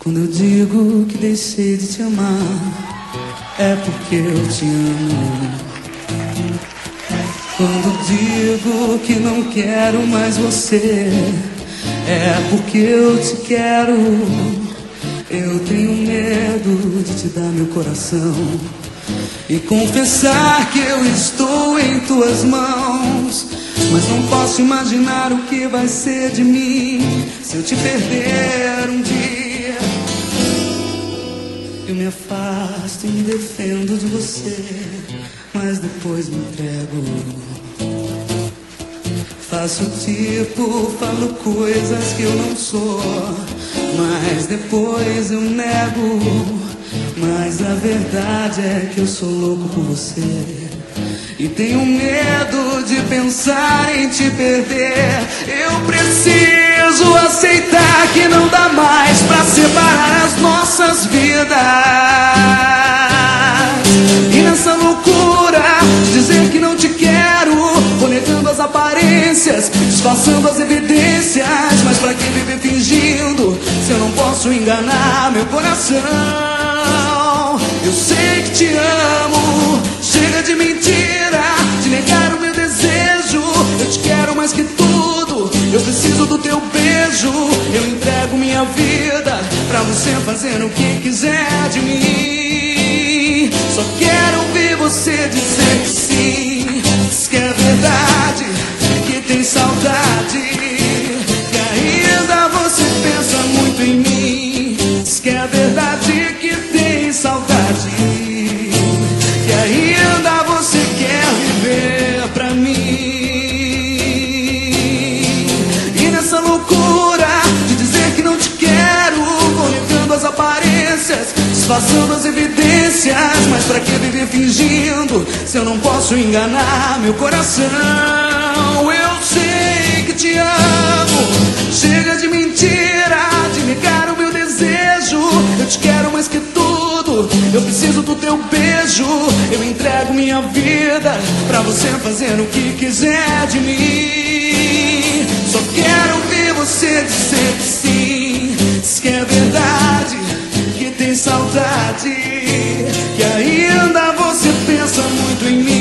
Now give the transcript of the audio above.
Quando eu digo que deixei de te amar, é porque eu te amo. Quando digo que não quero mais você, é porque eu te quero. Eu tenho medo de te dar meu coração e confessar que eu estou em tuas mãos. Mas não posso imaginar o que vai ser de mim se eu te perder um dia. Eu me afasto e me defendo de você, mas depois me entrego. Faço tipo, falo coisas que eu não sou, mas depois eu nego. Mas a verdade é que eu sou louco por você e tenho medo de pensar em te perder. Eu preciso aceitar que não dá mais pra separar as nossas vidas. E nessa loucura de dizer que não te quero, vou negando as aparências, disfarçando as evidências. Mas pra que viver fingindo se eu não posso enganar meu coração? Eu sei que te amo, chega de mentira, de negar o meu desejo. Eu te quero mais que tudo, eu preciso do teu beijo. Eu entrego minha vida pra você fazer o que quiser de mim. Só quero ouvir você dizer que sim, diz que é verdade, que tem saudade, que ainda você pensa muito em mim. Diz que é verdade, que tem saudade, que ainda você quer viver pra mim. E nessa loucura de dizer que não te quero, vou negando as aparências, disfarçando as evidências. Mas pra que viver fingindo se eu não posso enganar meu coração? Eu sei que te amo, chega de mentira, de negar o meu desejo. Eu te quero mais que tudo, eu preciso do teu beijo. Eu entrego minha vida pra você fazer o que quiser de mim. Só quero ouvir você dizer que sim, diz que é verdade, que tem saudade, que ainda você pensa muito em mim.